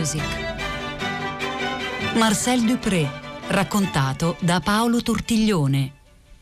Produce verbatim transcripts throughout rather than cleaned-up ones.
Music. Marcel Dupré, raccontato da Paolo Tortiglione.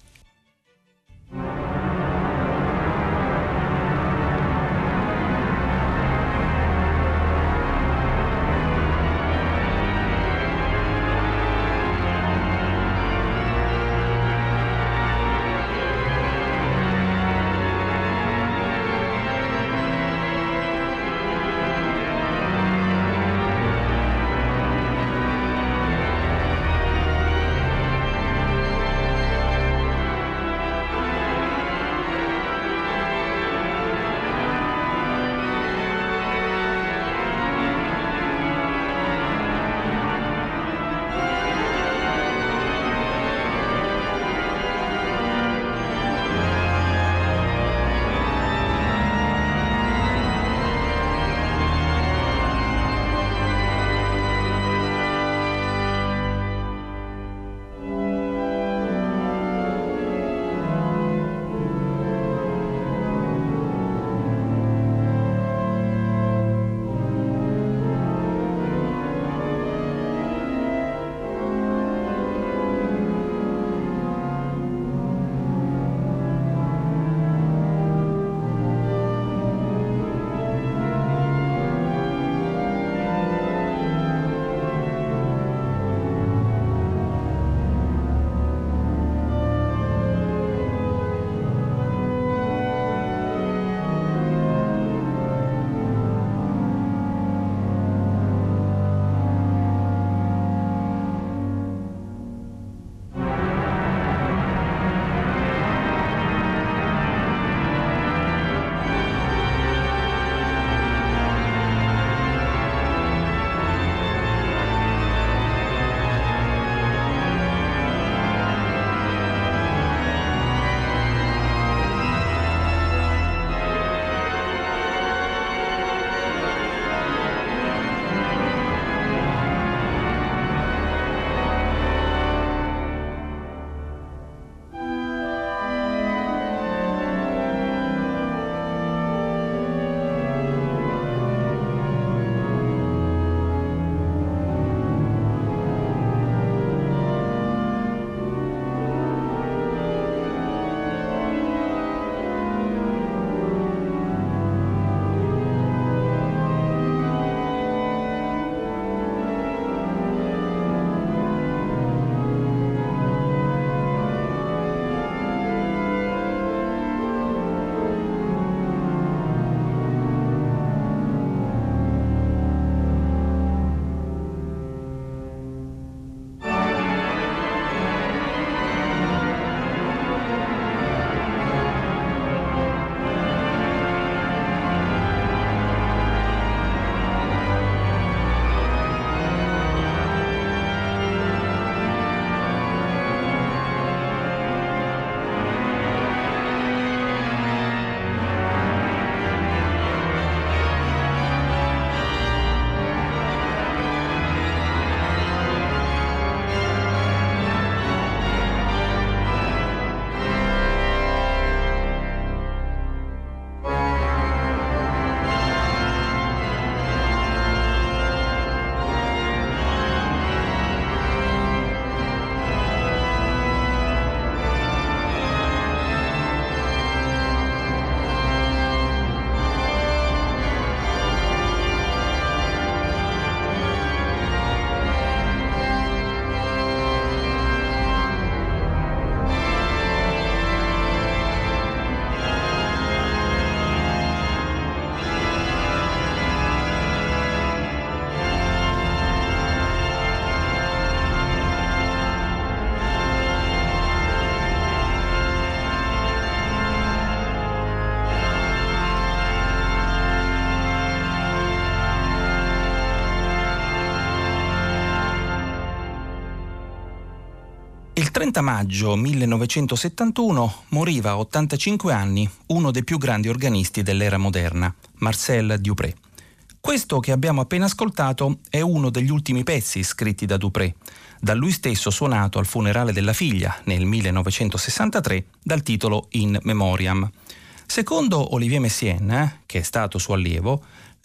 Il trenta maggio millenovecentosettantuno moriva a ottantacinque anni uno dei più grandi organisti dell'era moderna, Marcel Dupré. Questo che abbiamo appena ascoltato è uno degli ultimi pezzi scritti da Dupré, da lui stesso suonato al funerale della figlia nel millenovecentosessantatré dal titolo In Memoriam. Secondo Olivier Messiaen, che è stato suo allievo,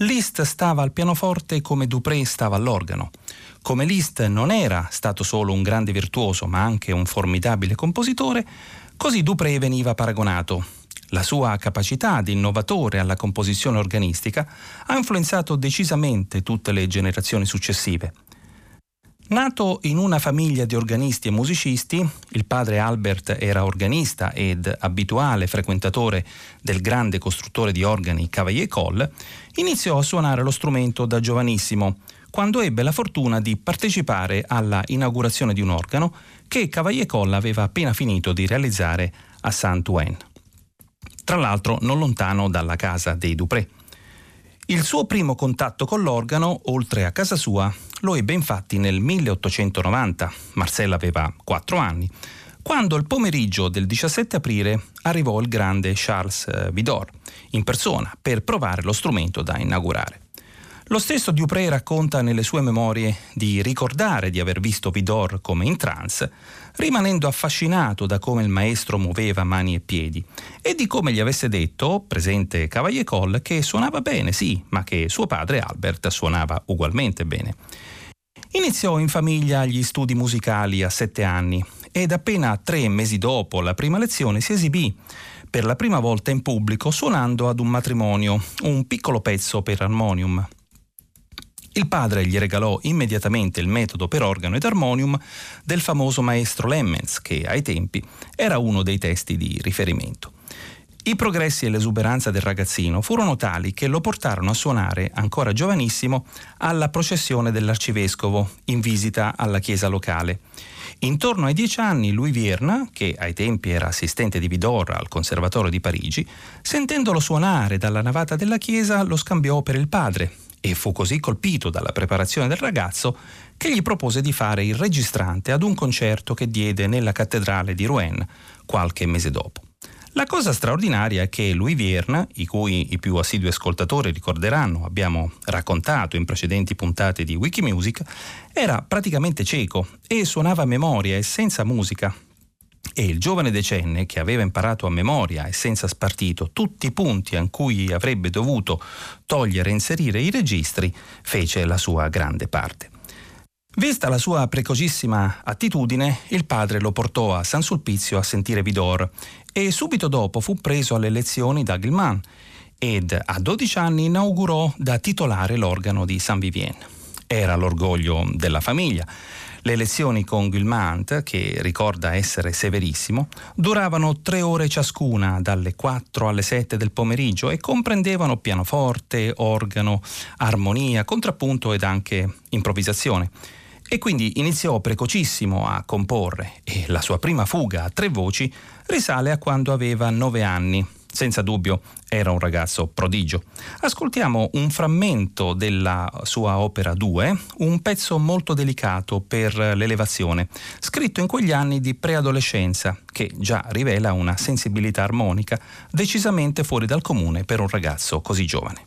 Liszt stava al pianoforte come Dupré stava all'organo. Come Liszt non era stato solo un grande virtuoso, ma anche un formidabile compositore, così Dupré veniva paragonato. La sua capacità di innovatore alla composizione organistica ha influenzato decisamente tutte le generazioni successive. Nato in una famiglia di organisti e musicisti, il padre Albert era organista ed abituale frequentatore del grande costruttore di organi Cavaillé-Coll, iniziò a suonare lo strumento da giovanissimo, quando ebbe la fortuna di partecipare alla inaugurazione di un organo che Cavaillé-Coll aveva appena finito di realizzare a Saint-Ouen, tra l'altro non lontano dalla casa dei Dupré. Il suo primo contatto con l'organo, oltre a casa sua, lo ebbe infatti nel milleottocentonovanta. Marcel aveva quattro anni, quando il pomeriggio del diciassette aprile arrivò il grande Charles Widor in persona per provare lo strumento da inaugurare. Lo stesso Dupré racconta nelle sue memorie di ricordare di aver visto Widor come in trance, rimanendo affascinato da come il maestro muoveva mani e piedi e di come gli avesse detto, presente Cavaillé-Coll, che suonava bene, sì, ma che suo padre Albert suonava ugualmente bene. Iniziò in famiglia gli studi musicali a sette anni ed appena tre mesi dopo la prima lezione si esibì per la prima volta in pubblico suonando ad un matrimonio un piccolo pezzo per armonium. Il padre gli regalò immediatamente il metodo per organo ed armonium del famoso maestro Lemmens, che ai tempi era uno dei testi di riferimento. I progressi e l'esuberanza del ragazzino furono tali che lo portarono a suonare, ancora giovanissimo, alla processione dell'arcivescovo in visita alla chiesa locale. Intorno ai dieci anni Louis Vierne, che ai tempi era assistente di Widor al Conservatorio di Parigi, sentendolo suonare dalla navata della chiesa lo scambiò per il padre e fu così colpito dalla preparazione del ragazzo che gli propose di fare il registrante ad un concerto che diede nella cattedrale di Rouen qualche mese dopo. La cosa straordinaria è che Louis Vierne, i cui i più assidui ascoltatori ricorderanno, abbiamo raccontato in precedenti puntate di Wikimusic, era praticamente cieco e suonava a memoria e senza musica. E il giovane decenne, che aveva imparato a memoria e senza spartito tutti i punti in cui avrebbe dovuto togliere e inserire i registri, fece la sua grande parte. Vista la sua precocissima attitudine, il padre lo portò a San Sulpizio a sentire Widor e subito dopo fu preso alle lezioni da Guilmant ed a dodici anni inaugurò da titolare l'organo di Saint-Vivien. Era l'orgoglio della famiglia. Le lezioni con Guilmant, che ricorda essere severissimo, duravano tre ore ciascuna, dalle quattro alle sette del pomeriggio, e comprendevano pianoforte, organo, armonia, contrappunto ed anche improvvisazione. E quindi iniziò precocissimo a comporre e la sua prima fuga a tre voci risale a quando aveva nove anni. Senza dubbio era un ragazzo prodigio. Ascoltiamo un frammento della sua opera due, un pezzo molto delicato per l'elevazione, scritto in quegli anni di preadolescenza, che già rivela una sensibilità armonica decisamente fuori dal comune per un ragazzo così giovane.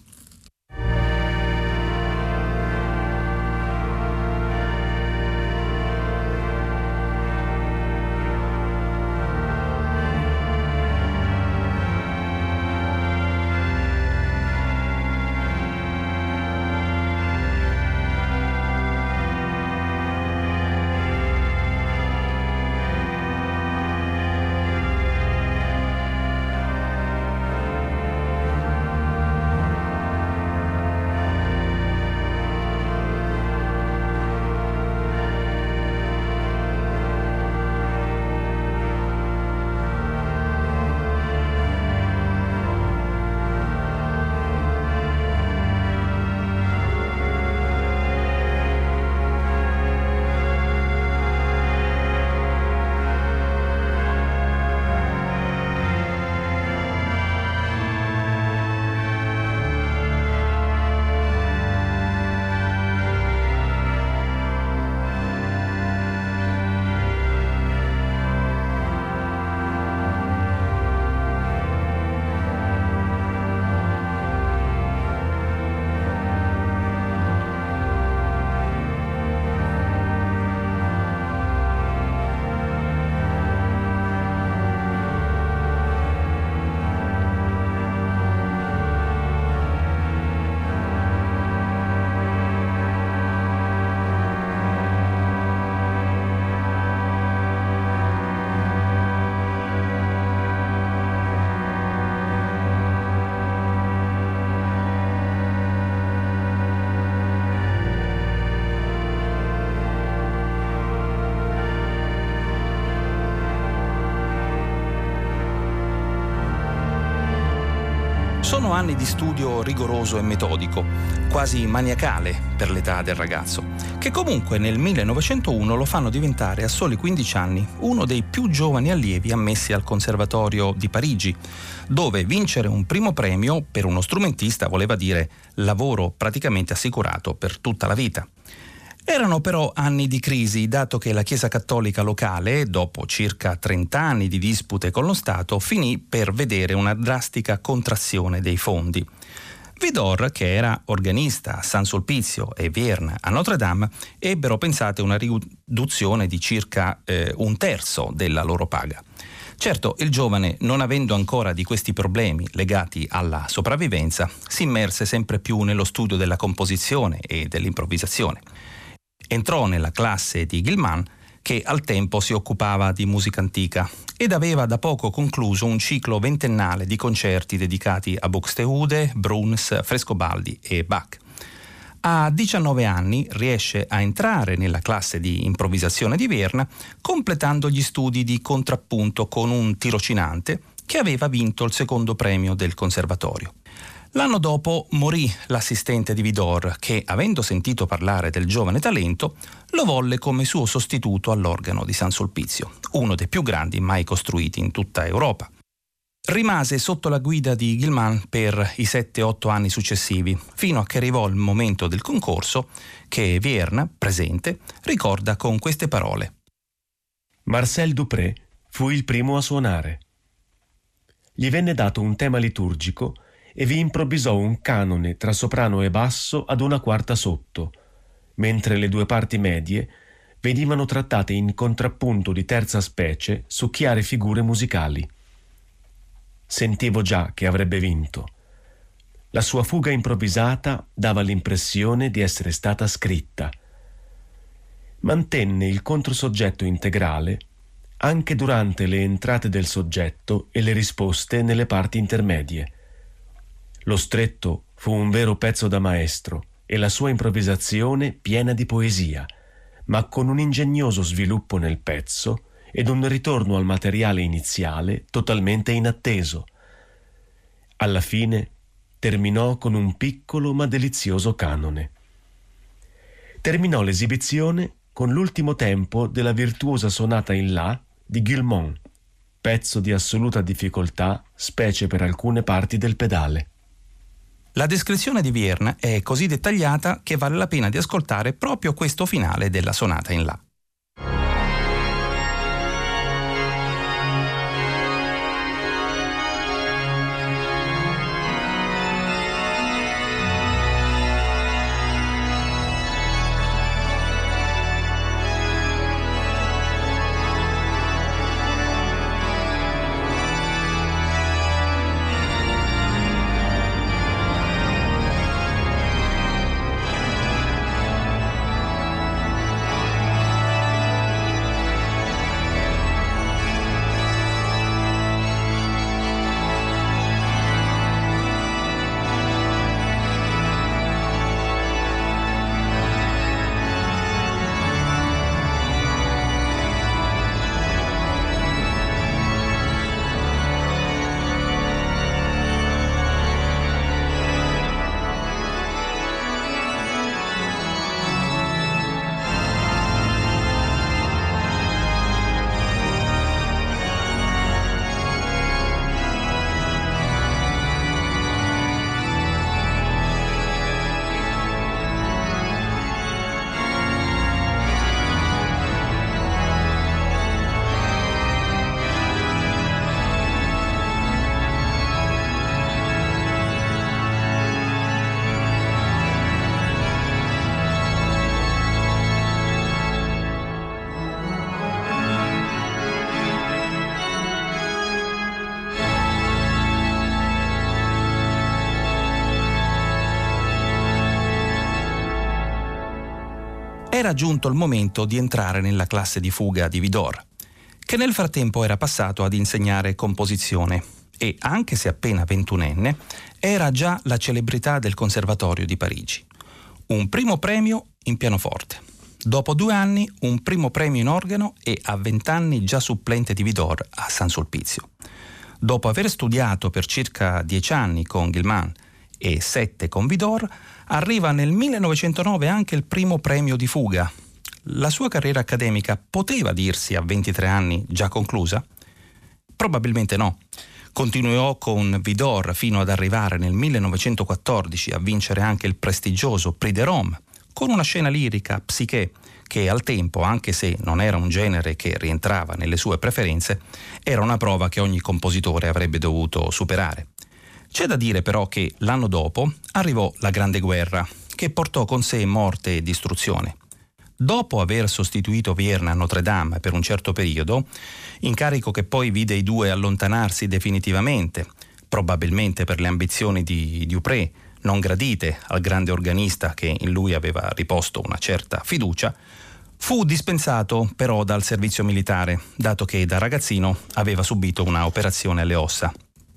Sono anni di studio rigoroso e metodico, quasi maniacale per l'età del ragazzo, che comunque nel millenovecentouno lo fanno diventare a soli quindici anni uno dei più giovani allievi ammessi al Conservatorio di Parigi, dove vincere un primo premio per uno strumentista voleva dire lavoro praticamente assicurato per tutta la vita. Erano però anni di crisi, dato che la Chiesa Cattolica locale, dopo circa trenta anni di dispute con lo Stato, finì per vedere una drastica contrazione dei fondi. Widor, che era organista a San Sulpizio e Vierne a Notre Dame, ebbero pensate una riduzione di circa eh, un terzo della loro paga. Certo, il giovane, non avendo ancora di questi problemi legati alla sopravvivenza, si immerse sempre più nello studio della composizione e dell'improvvisazione. Entrò nella classe di Guilmant, che al tempo si occupava di musica antica ed aveva da poco concluso un ciclo ventennale di concerti dedicati a Buxtehude, Bruns, Frescobaldi e Bach. A diciannove anni riesce a entrare nella classe di improvvisazione di Vienna, completando gli studi di contrappunto con un tirocinante che aveva vinto il secondo premio del conservatorio. L'anno dopo morì l'assistente di Widor che, avendo sentito parlare del giovane talento, lo volle come suo sostituto all'organo di San Sulpizio, uno dei più grandi mai costruiti in tutta Europa. Rimase sotto la guida di Guilmant per i sette otto anni successivi, fino a che arrivò il momento del concorso che Vierna, presente, ricorda con queste parole. Marcel Dupré fu il primo a suonare. Gli venne dato un tema liturgico e vi improvvisò un canone tra soprano e basso ad una quarta sotto, mentre le due parti medie venivano trattate in contrappunto di terza specie su chiare figure musicali. Sentivo già che avrebbe vinto. La sua fuga improvvisata dava l'impressione di essere stata scritta. Mantenne il controsoggetto integrale anche durante le entrate del soggetto e le risposte nelle parti intermedie. Lo stretto fu un vero pezzo da maestro e la sua improvvisazione piena di poesia, ma con un ingegnoso sviluppo nel pezzo ed un ritorno al materiale iniziale totalmente inatteso. Alla fine terminò con un piccolo ma delizioso canone. Terminò l'esibizione con l'ultimo tempo della virtuosa sonata in La di Guilmant, pezzo di assoluta difficoltà, specie per alcune parti del pedale. La descrizione di Vierna è così dettagliata che vale la pena di ascoltare proprio questo finale della sonata in La. Era giunto il momento di entrare nella classe di fuga di Widor, che nel frattempo era passato ad insegnare composizione e, anche se appena ventunenne, era già la celebrità del Conservatorio di Parigi. Un primo premio in pianoforte. Dopo due anni un primo premio in organo e a vent'anni già supplente di Widor a San Sulpizio. Dopo aver studiato per circa dieci anni con Guilmant e sette con Vidor, arriva nel millenovecentonove anche il primo premio di fuga. La sua carriera accademica poteva dirsi a ventitré anni già conclusa? Probabilmente no. Continuò con Vidor fino ad arrivare nel millenovecentoquattordici a vincere anche il prestigioso Prix de Rome, con una scena lirica, Psyché, che al tempo, anche se non era un genere che rientrava nelle sue preferenze, era una prova che ogni compositore avrebbe dovuto superare. C'è da dire però che l'anno dopo arrivò la Grande Guerra, che portò con sé morte e distruzione. Dopo aver sostituito Wierner a Notre Dame per un certo periodo, incarico che poi vide i due allontanarsi definitivamente, probabilmente per le ambizioni di Dupré, non gradite al grande organista che in lui aveva riposto una certa fiducia, fu dispensato però dal servizio militare, dato che da ragazzino aveva subito una operazione alle ossa.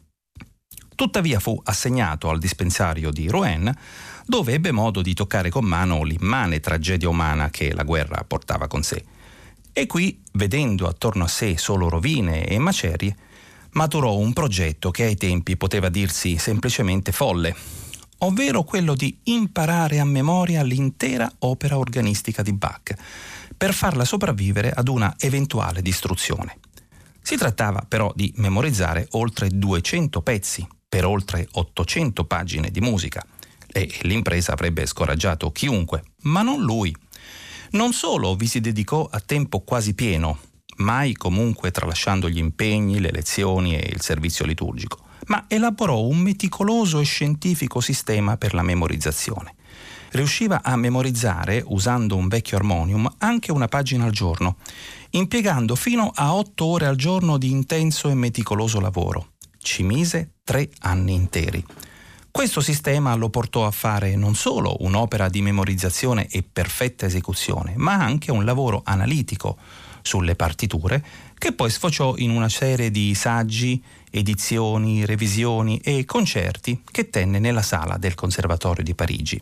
Tuttavia fu assegnato al dispensario di Rouen, dove ebbe modo di toccare con mano l'immane tragedia umana che la guerra portava con sé. E qui, vedendo attorno a sé solo rovine e macerie, maturò un progetto che ai tempi poteva dirsi semplicemente folle, ovvero quello di imparare a memoria l'intera opera organistica di Bach, per farla sopravvivere ad una eventuale distruzione. Si trattava però di memorizzare oltre duecento pezzi, per oltre ottocento pagine di musica, e l'impresa avrebbe scoraggiato chiunque, ma non lui. Non solo vi si dedicò a tempo quasi pieno, mai comunque tralasciando gli impegni, le lezioni e il servizio liturgico, ma elaborò un meticoloso e scientifico sistema per la memorizzazione. Riusciva a memorizzare, usando un vecchio armonium, anche una pagina al giorno, impiegando fino a otto ore al giorno di intenso e meticoloso lavoro. Ci mise tre anni interi. Questo sistema lo portò a fare non solo un'opera di memorizzazione e perfetta esecuzione, ma anche un lavoro analitico sulle partiture che poi sfociò in una serie di saggi, edizioni, revisioni e concerti che tenne nella sala del Conservatorio di Parigi.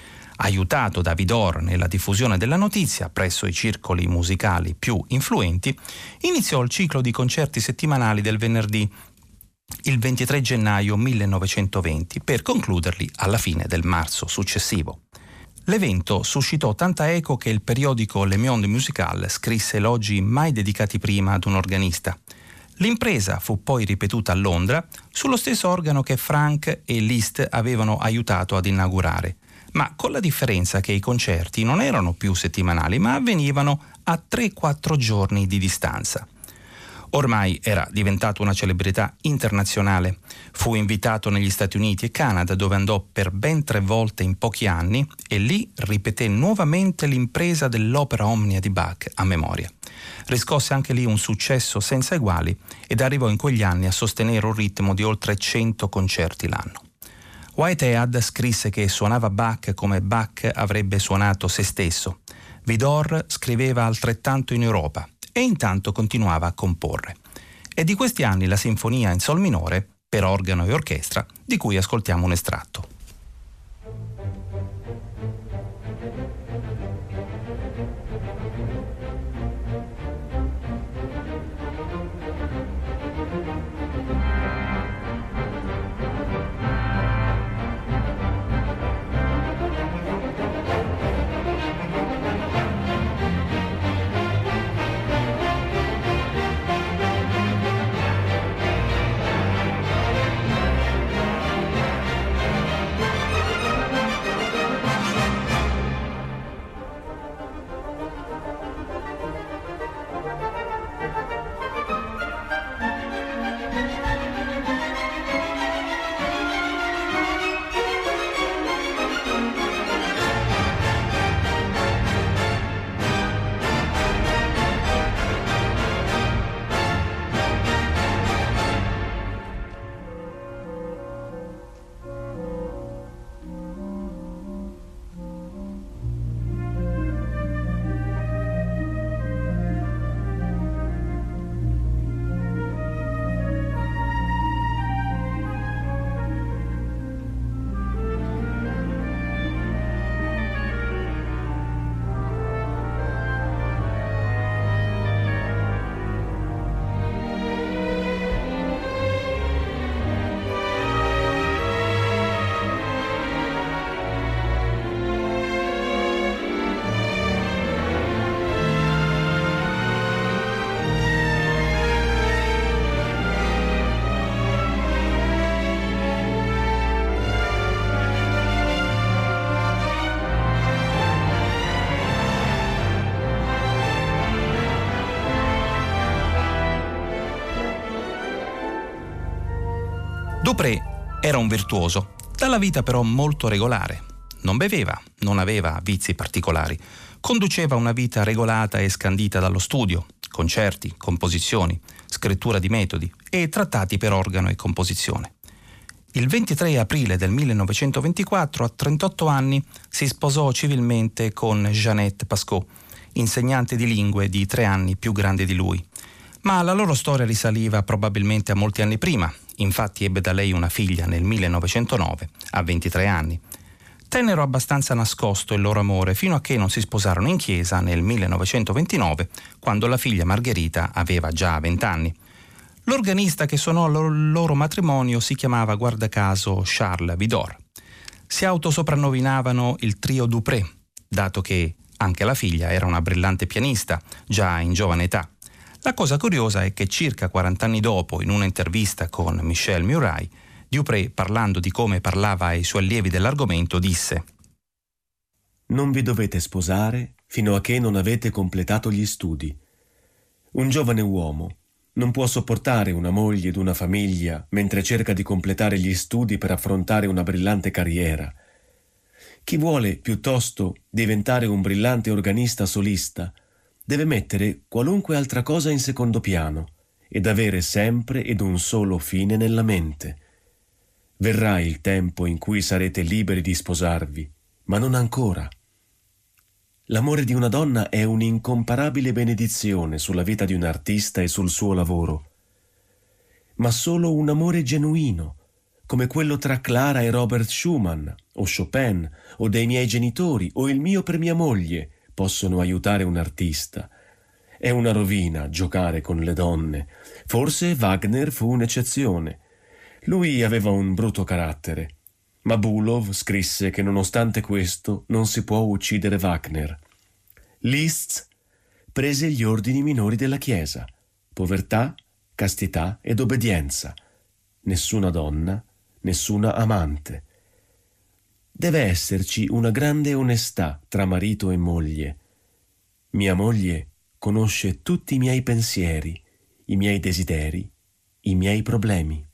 Aiutato da Vidor nella diffusione della notizia presso i circoli musicali più influenti, iniziò il ciclo di concerti settimanali del venerdì, il ventitré gennaio millenovecentoventi, per concluderli alla fine del marzo successivo. L'evento suscitò tanta eco che il periodico Le Monde Musical scrisse elogi mai dedicati prima ad un organista. L'impresa fu poi ripetuta a Londra sullo stesso organo che Franck e Liszt avevano aiutato ad inaugurare, ma con la differenza che i concerti non erano più settimanali, ma avvenivano a tre quattro giorni di distanza. Ormai era diventato una celebrità internazionale. Fu invitato negli Stati Uniti e Canada, dove andò per ben tre volte in pochi anni, e lì ripeté nuovamente l'impresa dell'opera omnia di Bach a memoria. Riscosse anche lì un successo senza eguali ed arrivò in quegli anni a sostenere un ritmo di oltre cento concerti l'anno. Whitehead scrisse che suonava Bach come Bach avrebbe suonato se stesso. Vidor scriveva altrettanto in Europa e intanto continuava a comporre. È di questi anni la sinfonia in sol minore per organo e orchestra, di cui ascoltiamo un estratto. Dupré era un virtuoso, dalla vita però molto regolare. Non beveva, non aveva vizi particolari. Conduceva una vita regolata e scandita dallo studio, concerti, composizioni, scrittura di metodi e trattati per organo e composizione. Il ventitré aprile del millenovecentoventiquattro, a trentotto anni, si sposò civilmente con Jeannette Pascot, insegnante di lingue di tre anni più grande di lui. Ma la loro storia risaliva probabilmente a molti anni prima. Infatti ebbe da lei una figlia nel millenovecentonove, a ventitré anni. Tennero abbastanza nascosto il loro amore fino a che non si sposarono in chiesa nel millenovecentoventinove, quando la figlia Margherita aveva già venti anni. L'organista che suonò il loro matrimonio si chiamava, guarda caso, Charles Widor. Si autosoprannominavano il trio Dupré, dato che anche la figlia era una brillante pianista, già in giovane età. La cosa curiosa è che circa quaranta anni dopo, in un'intervista con Michel Murray, Dupré, parlando di come parlava ai suoi allievi dell'argomento, disse: «Non vi dovete sposare fino a che non avete completato gli studi. Un giovane uomo non può sopportare una moglie ed una famiglia mentre cerca di completare gli studi per affrontare una brillante carriera. Chi vuole piuttosto diventare un brillante organista solista deve mettere qualunque altra cosa in secondo piano ed avere sempre ed un solo fine nella mente. Verrà il tempo in cui sarete liberi di sposarvi, ma non ancora. L'amore di una donna è un'incomparabile benedizione sulla vita di un artista e sul suo lavoro. Ma solo un amore genuino, come quello tra Clara e Robert Schumann, o Chopin, o dei miei genitori, o il mio per mia moglie, possono aiutare un artista. È una rovina giocare con le donne. Forse Wagner fu un'eccezione. Lui aveva un brutto carattere. Ma Bülow scrisse che nonostante questo non si può uccidere Wagner. Liszt prese gli ordini minori della Chiesa: povertà, castità ed obbedienza. Nessuna donna, nessuna amante. Deve esserci una grande onestà tra marito e moglie. Mia moglie conosce tutti i miei pensieri, i miei desideri, i miei problemi.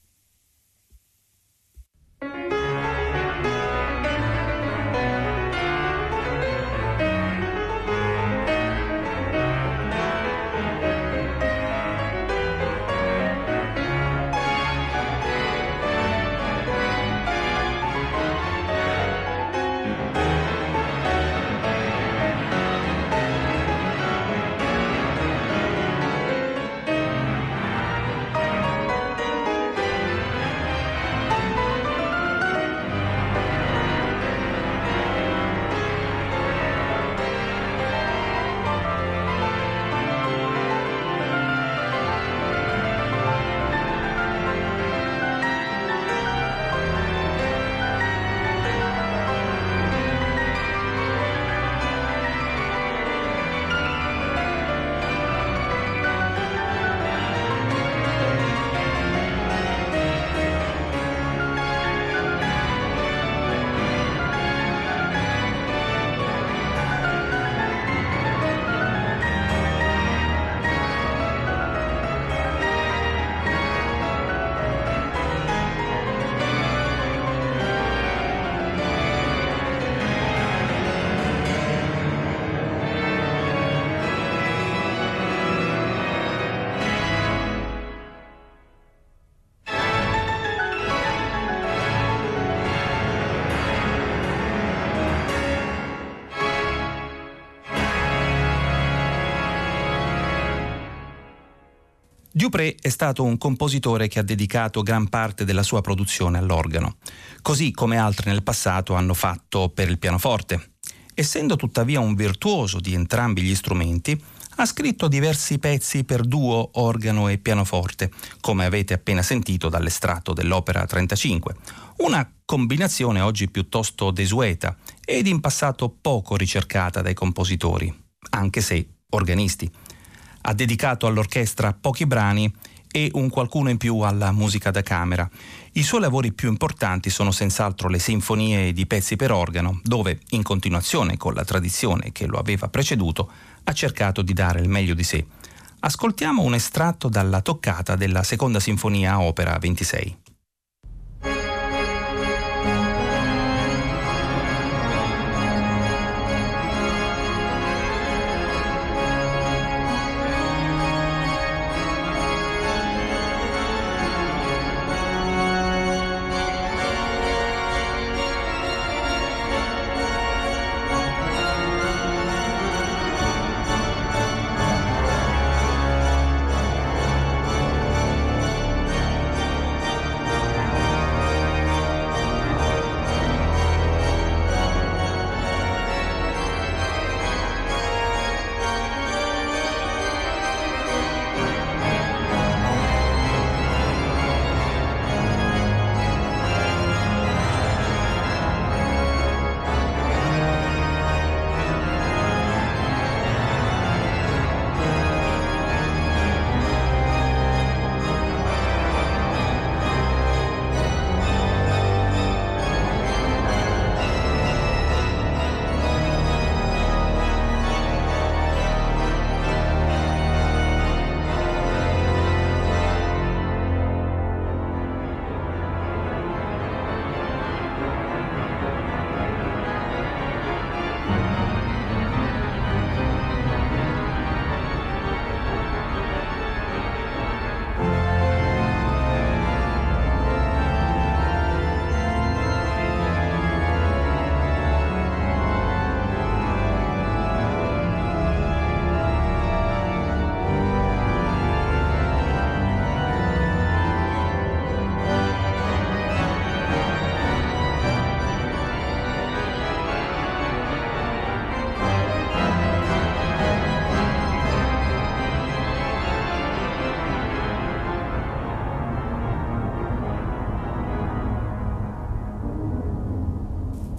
Dupré è stato un compositore che ha dedicato gran parte della sua produzione all'organo, così come altri nel passato hanno fatto per il pianoforte. Essendo tuttavia un virtuoso di entrambi gli strumenti, ha scritto diversi pezzi per duo, organo e pianoforte, come avete appena sentito dall'estratto dell'opera trentacinque, una combinazione oggi piuttosto desueta ed in passato poco ricercata dai compositori, anche se organisti. Ha dedicato all'orchestra pochi brani e un qualcuno in più alla musica da camera. I suoi lavori più importanti sono senz'altro le sinfonie di pezzi per organo, dove, in continuazione con la tradizione che lo aveva preceduto, ha cercato di dare il meglio di sé. Ascoltiamo un estratto dalla toccata della seconda sinfonia opera ventisei.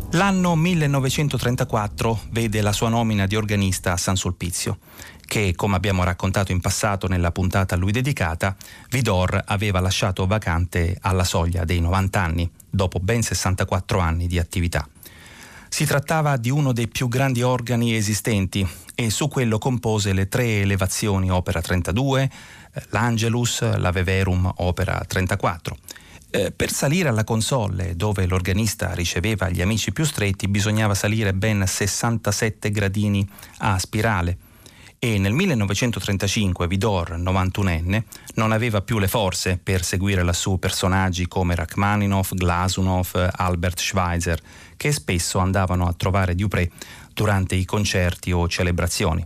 L'anno millenovecentotrentaquattro vede la sua nomina di organista a San Sulpizio, che, come abbiamo raccontato in passato nella puntata a lui dedicata, Widor aveva lasciato vacante alla soglia dei novanta anni, dopo ben sessantaquattro anni di attività. Si trattava di uno dei più grandi organi esistenti e su quello compose le tre elevazioni opera trentadue, l'Angelus, la Veverum opera trentaquattro. Eh, per salire alla console, dove l'organista riceveva gli amici più stretti, bisognava salire ben sessantasette gradini a spirale e nel millenovecentotrentacinque Widor, novantunenne, non aveva più le forze per seguire lassù personaggi come Rachmaninoff, Glazunov, Albert Schweitzer, che spesso andavano a trovare Dupré durante i concerti o celebrazioni.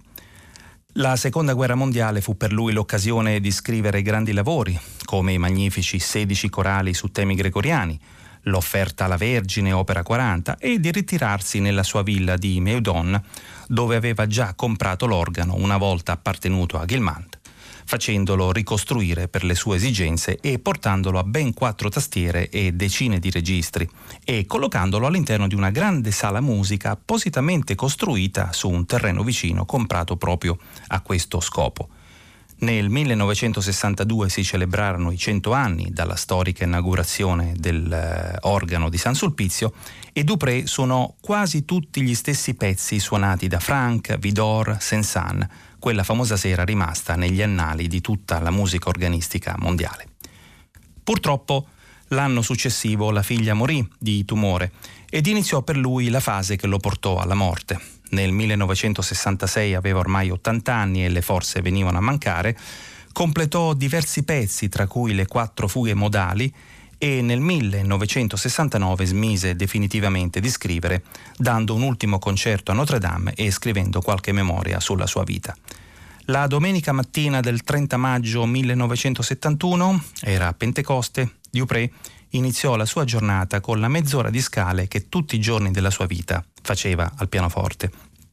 La seconda guerra mondiale fu per lui l'occasione di scrivere grandi lavori, come i magnifici sedici corali su temi gregoriani, l'Offerta alla Vergine, opera quaranta, e di ritirarsi nella sua villa di Meudon, dove aveva già comprato l'organo una volta appartenuto a Guilmant, facendolo ricostruire per le sue esigenze e portandolo a ben quattro tastiere e decine di registri e collocandolo all'interno di una grande sala musica appositamente costruita su un terreno vicino comprato proprio a questo scopo. Nel millenovecentosessantadue si celebrarono i cento anni dalla storica inaugurazione dell'organo di San Sulpizio e Dupré suonò quasi tutti gli stessi pezzi suonati da Franck, Widor, Saint-Saëns, quella famosa sera rimasta negli annali di tutta la musica organistica mondiale. Purtroppo l'anno successivo la figlia morì di tumore ed iniziò per lui la fase che lo portò alla morte. Nel millenovecentosessantasei aveva ormai ottanta anni e le forze venivano a mancare, completò diversi pezzi tra cui le quattro fughe modali e nel millenovecentosessantanove smise definitivamente di scrivere, dando un ultimo concerto a Notre Dame e scrivendo qualche memoria sulla sua vita. La domenica mattina del trenta maggio millenovecentosettantuno, era Pentecoste, Dupré iniziò la sua giornata con la mezz'ora di scale che tutti i giorni della sua vita faceva al pianoforte.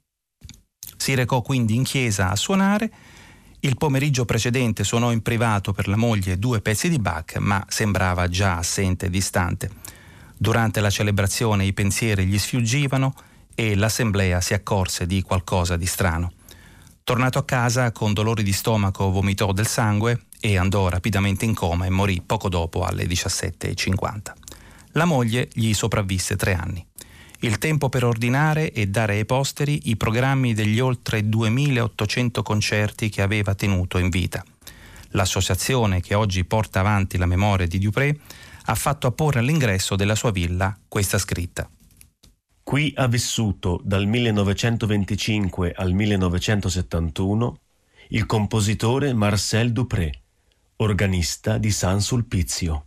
Si recò quindi in chiesa a suonare. Il pomeriggio precedente suonò in privato per la moglie due pezzi di Bach, ma sembrava già assente e distante. Durante la celebrazione i pensieri gli sfuggivano e l'assemblea si accorse di qualcosa di strano. Tornato a casa, con dolori di stomaco vomitò del sangue e andò rapidamente in coma e morì poco dopo alle diciassette e cinquanta. La moglie gli sopravvisse tre anni. Il tempo per ordinare e dare ai posteri i programmi degli oltre duemilaottocento concerti che aveva tenuto in vita. L'associazione che oggi porta avanti la memoria di Dupré ha fatto apporre all'ingresso della sua villa questa scritta. Qui ha vissuto dal millenovecentoventicinque al millenovecentosettantuno il compositore Marcel Dupré, organista di San Sulpizio.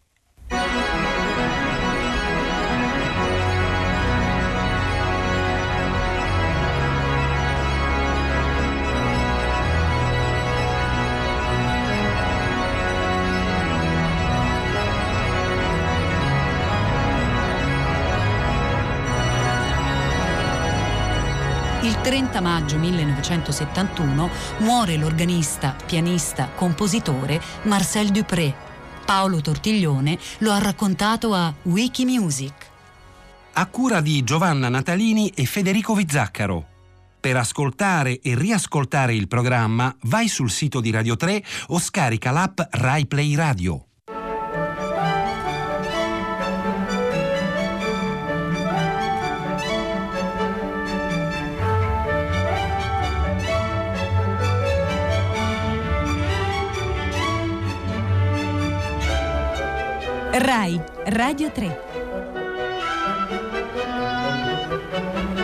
Il trenta maggio millenovecentosettantuno muore l'organista, pianista, compositore Marcel Dupré. Paolo Tortiglione lo ha raccontato a Wikimusic. A cura di Giovanna Natalini e Federico Vizzaccaro. Per ascoltare e riascoltare il programma vai sul sito di Radio tre o scarica l'app Rai Play Radio. Rai Radio tre.